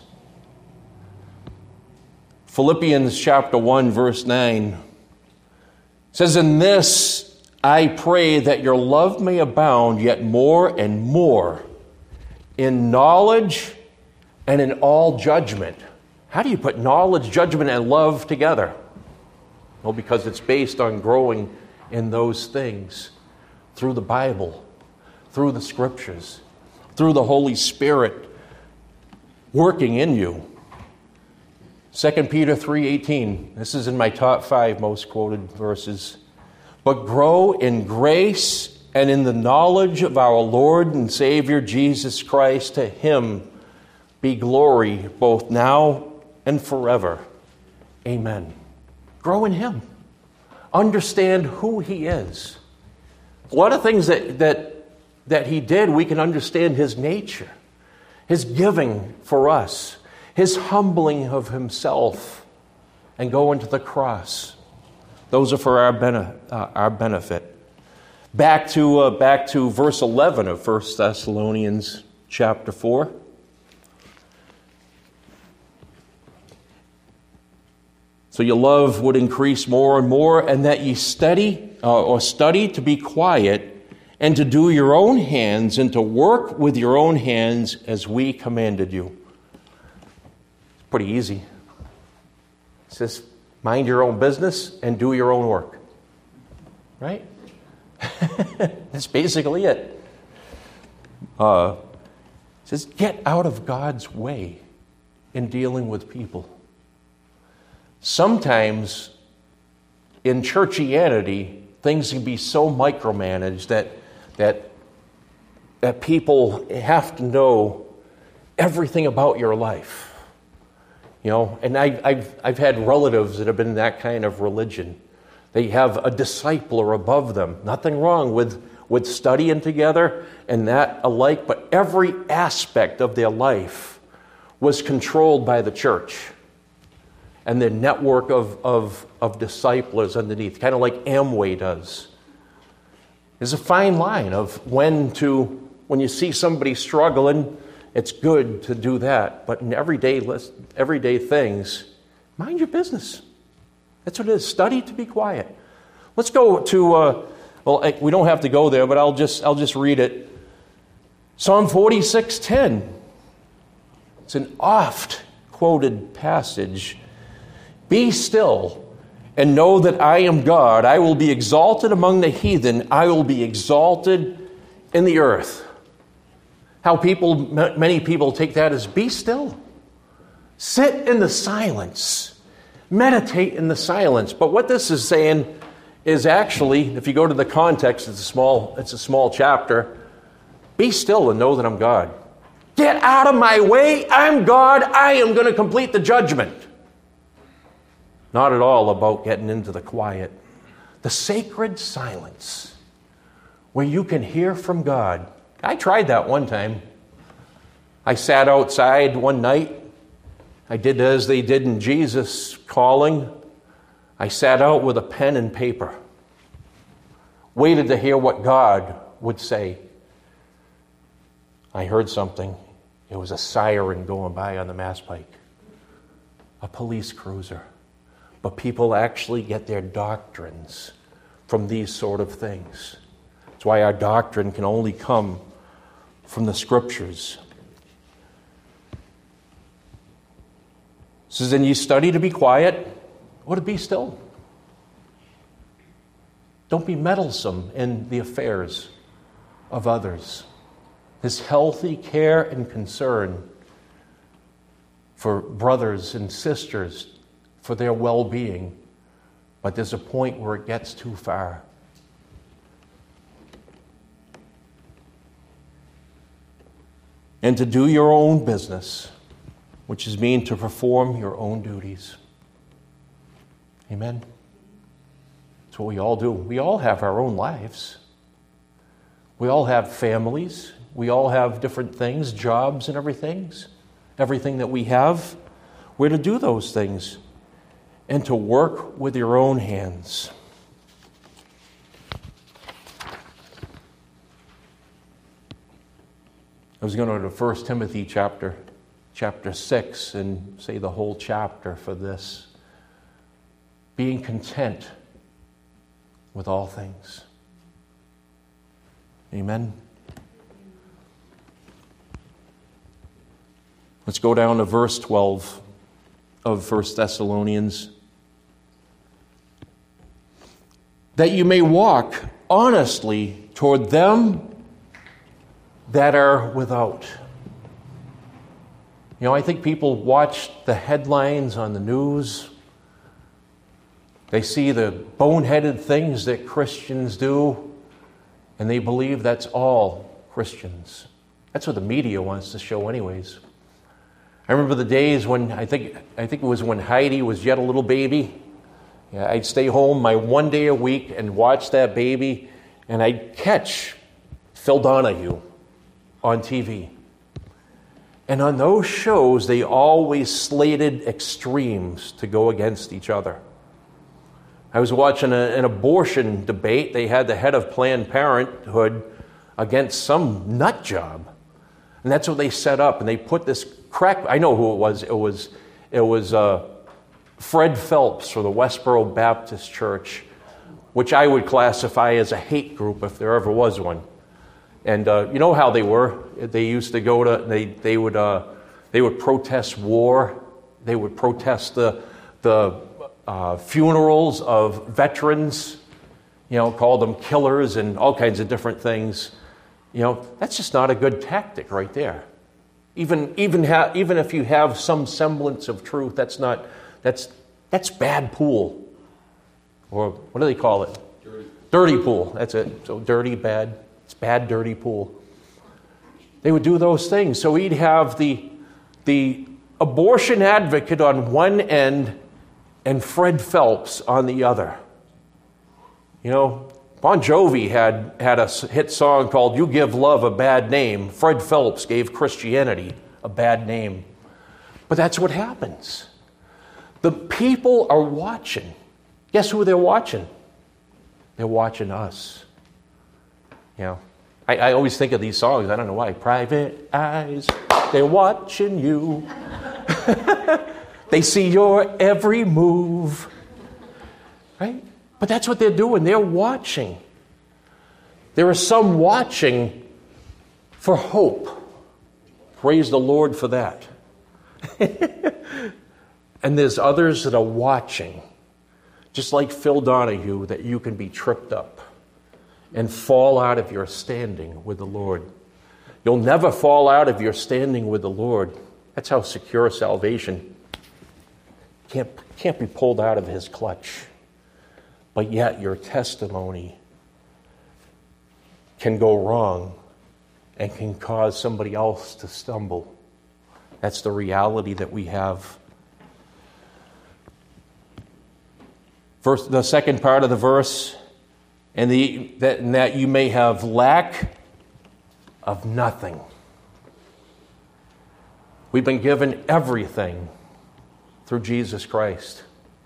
Philippians chapter 1, verse 9 says, in this I pray that your love may abound yet more and more in knowledge and in all judgment. How do you put knowledge, judgment, and love together? Well, because it's based on growing in those things through the Bible, through the Scriptures, through the Holy Spirit working in you. 2 Peter 3:18. This is in my top 5 most quoted verses. But grow in grace and in the knowledge of our Lord and Savior Jesus Christ. To Him be glory both now and forever. Amen. Grow in Him. Understand who He is. A lot of things that He did, we can understand His nature, His giving for us, His humbling of Himself, and going to the cross. Those are for our benefit. Back to verse 11 of 1 Thessalonians chapter 4. So your love would increase more and more, and that ye study to be quiet, and to do your own hands, and to work with your own hands as we commanded you. It's pretty easy. It says, mind your own business and do your own work. Right? That's basically it. It says, get out of God's way in dealing with people. Sometimes in churchianity, things can be so micromanaged that people have to know everything about your life. You know, and I've had relatives that have been in that kind of religion. They have a discipler above them. Nothing wrong with studying together and that alike, but every aspect of their life was controlled by the church and the network of disciplers underneath, kind of like Amway does. There's a fine line of when you see somebody struggling, it's good to do that. But in everyday things, mind your business. That's what it is. Study to be quiet. Let's go to, we don't have to go there, but I'll just read it. Psalm 46:10. It's an oft-quoted passage. Be still and know that I am God. I will be exalted among the heathen. I will be exalted in the earth. How many people take that as be still. Sit in the silence. Meditate in the silence. But what this is saying is actually, if you go to the context, it's a small chapter. Be still and know that I'm God. Get out of my way. I'm God. I am going to complete the judgment. Not at all about getting into the quiet. The sacred silence where you can hear from God. I tried that one time. I sat outside one night. I did as they did in Jesus Calling. I sat out with a pen and paper. Waited to hear what God would say. I heard something. It was a siren going by on the Mass Pike, a police cruiser. But people actually get their doctrines from these sort of things. That's why our doctrine can only come from the Scriptures. It says, and ye study to be quiet, or to be still. Don't be meddlesome in the affairs of others. This healthy care and concern for brothers and sisters, for their well-being. But there's a point where it gets too far. And to do your own business, which is mean to perform your own duties. Amen? That's what we all do. We all have our own lives. We all have families. We all have different things, jobs and everything that we have. We're to do those things and to work with your own hands. I was going to go to 1 Timothy chapter 6 and say the whole chapter for this. Being content with all things. Amen. Let's go down to verse 12 of 1 Thessalonians. That you may walk honestly toward them that are without. You know, I think people watch the headlines on the news. They see the boneheaded things that Christians do, and they believe that's all Christians. That's what the media wants to show anyways. I remember the days when, I think it was when Heidi was yet a little baby. Yeah, I'd stay home my one day a week and watch that baby, and I'd catch Phil Donahue on TV. And on those shows, they always slated extremes to go against each other. I was watching an abortion debate. They had the head of Planned Parenthood against some nut job. And that's what they set up. And they put this crack... I know who it was. It was Fred Phelps for the Westboro Baptist Church, which I would classify as a hate group if there ever was one. And you know how they were. They used to go to... They would protest war. They would protest the funerals of veterans, called them killers and all kinds of different things. That's just not a good tactic right there. Even if you have some semblance of truth, that's bad pool. Or what do they call it? Dirty pool. That's it. So dirty, bad. It's bad, dirty pool. They would do those things. So we'd have the abortion advocate on one end and Fred Phelps on the other. Bon Jovi had a hit song called You Give Love a Bad Name. Fred Phelps gave Christianity a bad name. But that's what happens. The people are watching. Guess who they're watching? They're watching us. I always think of these songs. I don't know why. Private eyes, they're watching you. They see your every move. Right? But that's what they're doing. They're watching. There are some watching for hope. Praise the Lord for that. And there's others that are watching, just like Phil Donahue, that you can be tripped up and fall out of your standing with the Lord. You'll never fall out of your standing with the Lord. That's how secure salvation can't be pulled out of his clutch. But yet your testimony can go wrong and can cause somebody else to stumble. That's the reality that we have. The second part of the verse, and that you may have lack of nothing. We've been given everything through Jesus Christ.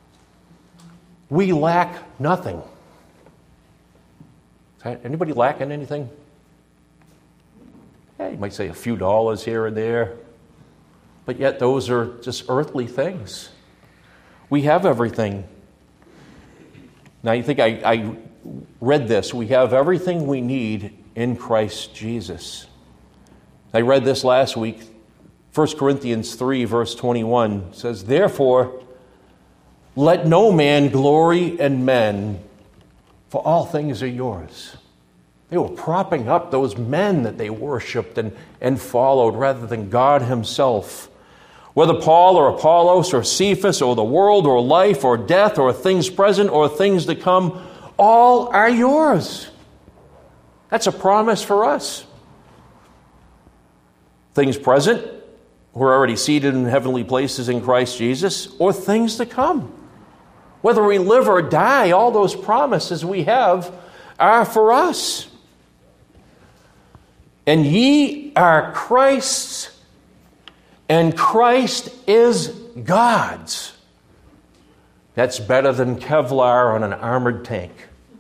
We lack nothing. Anybody lacking anything? You might say a few dollars here and there. But yet those are just earthly things. We have everything. Now you think I read this. We have everything we need in Christ Jesus. I read this last week. 1 Corinthians 3 verse 21 says, "Therefore, let no man glory in men, for all things are yours." They were propping up those men that they worshipped and followed rather than God himself. Whether Paul or Apollos or Cephas or the world or life or death or things present or things to come, all are yours. That's a promise for us. Things present, we're already seated in heavenly places in Christ Jesus, or things to come. Whether we live or die, all those promises we have are for us. And ye are Christ's, and Christ is God's. That's better than Kevlar on an armored tank.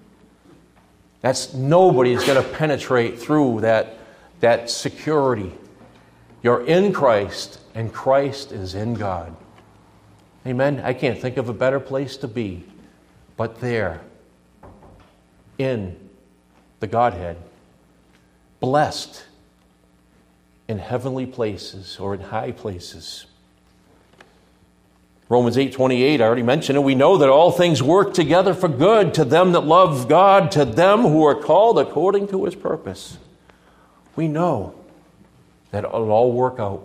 Nobody's going to penetrate through that security. You're in Christ, and Christ is in God. Amen? I can't think of a better place to be but there, in the Godhead, blessed in heavenly places or in high places. Romans 8:28, I already mentioned it. We know that all things work together for good to them that love God, to them who are called according to his purpose. We know that it'll all work out.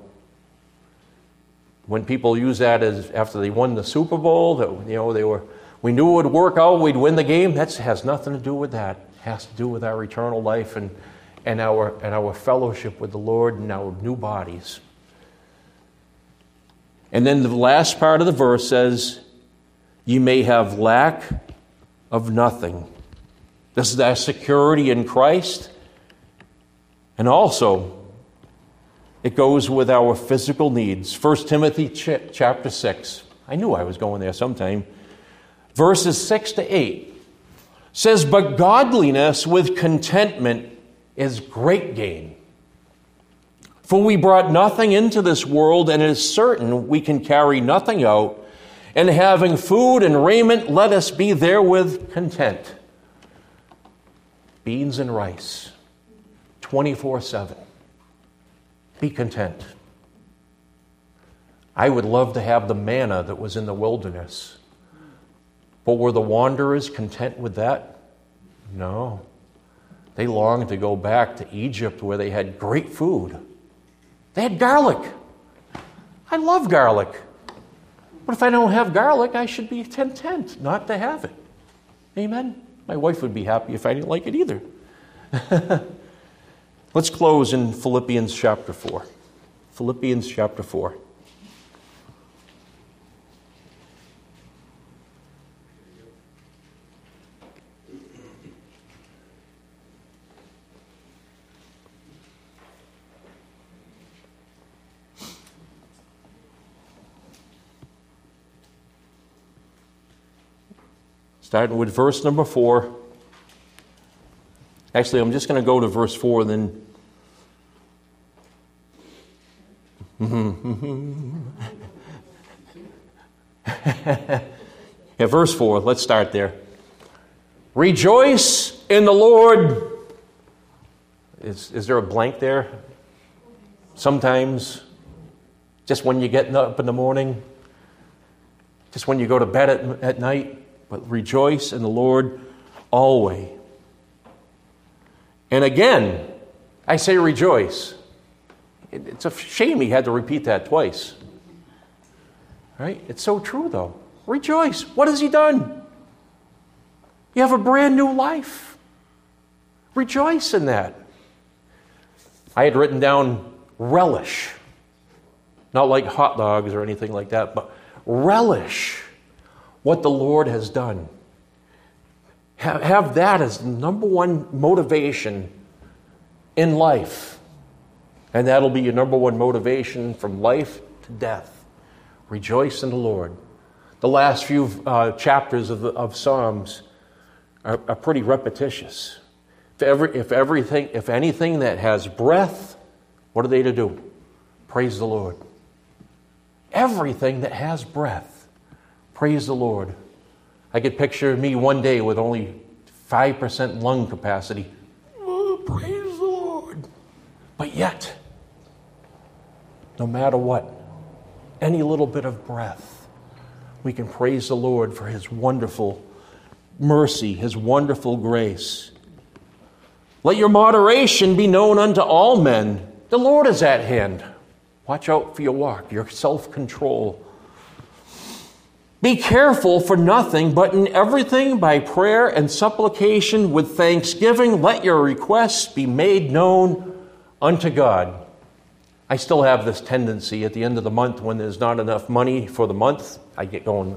When people use that as after they won the Super Bowl, that we knew it would work out, we'd win the game. That has nothing to do with that. It has to do with our eternal life and our fellowship with the Lord and our new bodies. And then the last part of the verse says, "You may have lack of nothing." This is our security in Christ. And also, it goes with our physical needs. 1 Timothy chapter 6. I knew I was going there sometime. Verses 6 to 8 says, "But godliness with contentment is great gain. For we brought nothing into this world, and it is certain we can carry nothing out. And having food and raiment, let us be therewith content." Beans and rice, 24/7. Be content. I would love to have the manna that was in the wilderness. But were the wanderers content with that? No. They longed to go back to Egypt where they had great food. They had garlic. I love garlic. But if I don't have garlic, I should be content not to have it. Amen? My wife would be happy if I didn't like it either. Let's close in Philippians chapter 4. Philippians chapter 4. Starting with verse number 4. Actually, I'm just going to go to verse 4 and then... Yeah, verse 4. Let's start there. "Rejoice in the Lord." Is there a blank there? Sometimes, just when you're getting up in the morning, just when you go to bed at night. But rejoice in the Lord always. And again, I say rejoice. It's a shame he had to repeat that twice. Right? It's so true, though. Rejoice. What has he done? You have a brand new life. Rejoice in that. I had written down relish. Not like hot dogs or anything like that, but relish what the Lord has done. Have that as the number one motivation in life. And that'll be your number one motivation from life to death. Rejoice in the Lord. The last few chapters of Psalms are pretty repetitious. If anything that has breath, What are they to do? Praise the Lord. Everything that has breath, praise the Lord. I could picture me one day with only 5% lung capacity. Oh, praise the Lord. But yet, no matter what, any little bit of breath, we can praise the Lord for His wonderful mercy, His wonderful grace. Let your moderation be known unto all men. The Lord is at hand. Watch out for your walk, your self-control. Be careful for nothing, but in everything by prayer and supplication with thanksgiving, let your requests be made known unto God. I still have this tendency at the end of the month when there's not enough money for the month, I get going,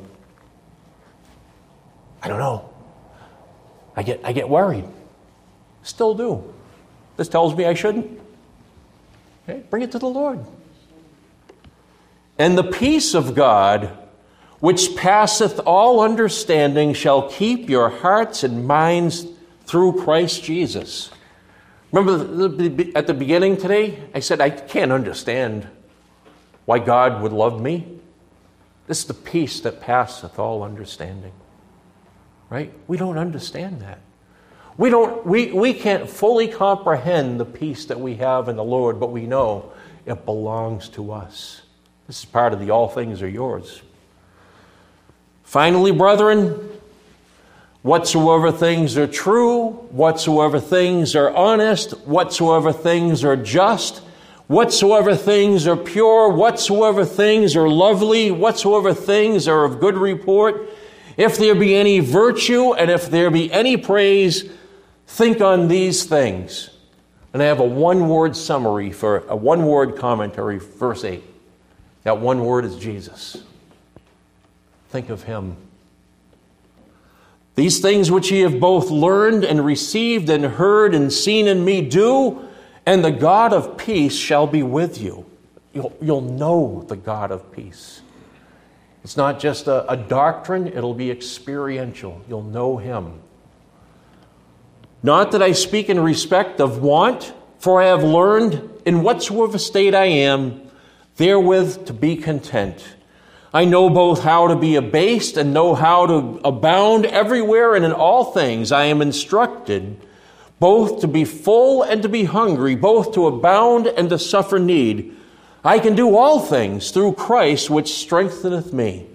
I don't know. I get worried. Still do. This tells me I shouldn't. Okay? Bring it to the Lord. And the peace of God, which passeth all understanding, shall keep your hearts and minds through Christ Jesus. Remember at the beginning today, I said I can't understand why God would love me. This is the peace that passeth all understanding. Right? We don't understand that. We can't fully comprehend the peace that we have in the Lord, but we know it belongs to us. This is part of the all things are yours. Finally, brethren, whatsoever things are true, whatsoever things are honest, whatsoever things are just, whatsoever things are pure, whatsoever things are lovely, whatsoever things are of good report, if there be any virtue and if there be any praise, think on these things. And I have a one-word summary for a one-word commentary, verse 8. That one word is Jesus. Think of Him. These things which ye have both learned and received and heard and seen in me do, and the God of peace shall be with you. You'll know the God of peace. It's not just a doctrine, it'll be experiential. You'll know Him. Not that I speak in respect of want, for I have learned in whatsoever state I am, therewith to be content. I know both how to be abased and know how to abound everywhere and in all things. I am instructed both to be full and to be hungry, both to abound and to suffer need. I can do all things through Christ which strengtheneth me.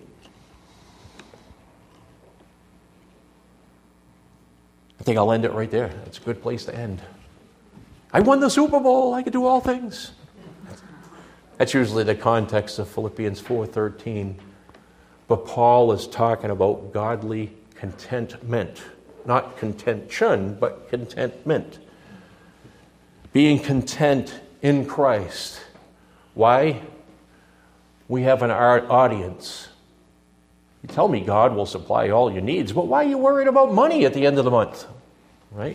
I think I'll end it right there. It's a good place to end. I won the Super Bowl. I can do all things. That's usually the context of Philippians 4:13. But Paul is talking about godly contentment. Not contention, but contentment. Being content in Christ. Why? We have an audience. You tell me God will supply all your needs, but why are you worried about money at the end of the month? Right?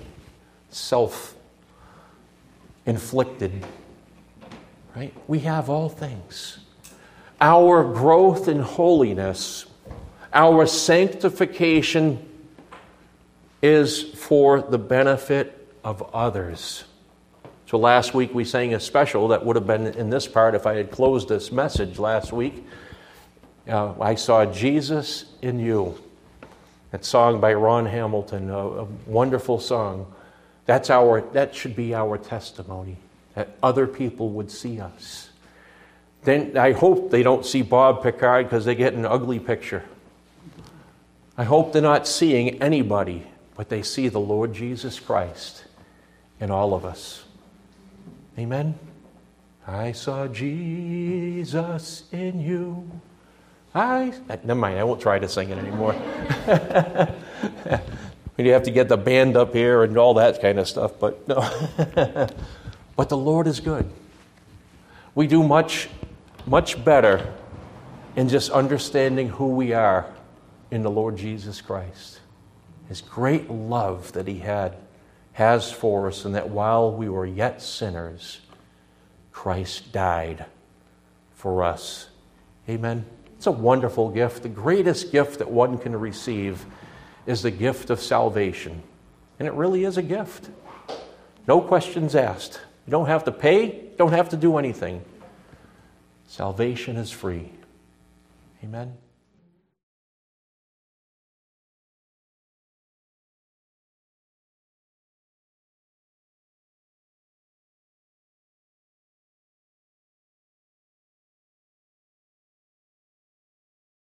Self-inflicted. Right? We have all things. Our growth in holiness, our sanctification is for the benefit of others. So last week we sang a special that would have been in this part if I had closed this message last week. I saw Jesus in you. That song by Ron Hamilton, a wonderful song. That should be our testimony, that other people would see us. Then I hope they don't see Bob Picard because they get an ugly picture. I hope they're not seeing anybody, but they see the Lord Jesus Christ in all of us. Amen? I saw Jesus in you. Never mind, I won't try to sing it anymore. You have to get the band up here and all that kind of stuff, but no. But the Lord is good. We do much, much better in just understanding who we are in the Lord Jesus Christ. His great love that He has for us, and that while we were yet sinners, Christ died for us. Amen. It's a wonderful gift. The greatest gift that one can receive is the gift of salvation. And it really is a gift. No questions asked. You don't have to pay. don't have to do anything. Salvation is free. Amen.